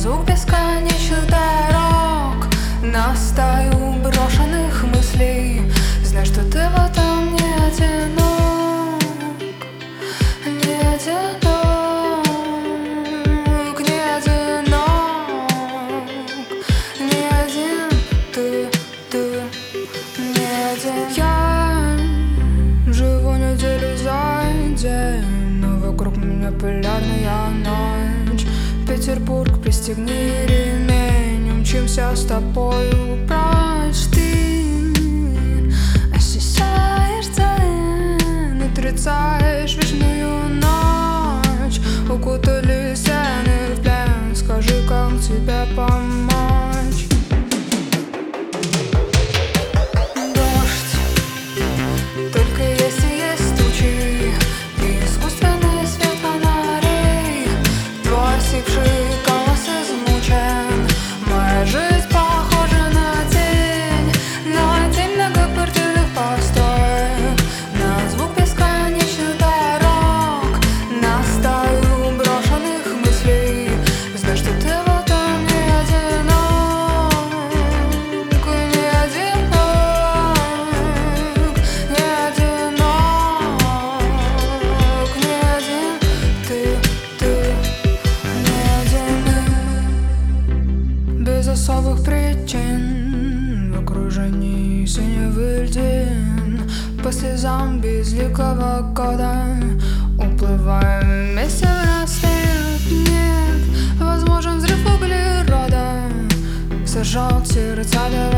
звук бесконечных дорог, на стаю брошенных мыслей. Знай, что ты в этом не одинок, не одинок, не одинок, не один ты не один. Я живу неделю за день, но вокруг меня полярная ночь. Петербург, пристегни ремень, умчимся с тобою прочь. Ты ощущаешь день, отрицаешь вечную ночь. Укутали стены в плен, скажи, как тебе помочь. Дождь, только если есть тучи и искусственный свет фонарей. Твой осипший голос измучен, моя жизнь похожа на день многоквартирных построек, на звук бесконечных дорог, на стаю брошенных мыслей. Знай, что ты в этом не одинок, не одинок, не одинок, не один ты не один. Без особых причин в окружении синевых льдин, по слезам безликого года уплываем вместе в рассвет. Нет, возможен взрыв углерода, сожжет сердца.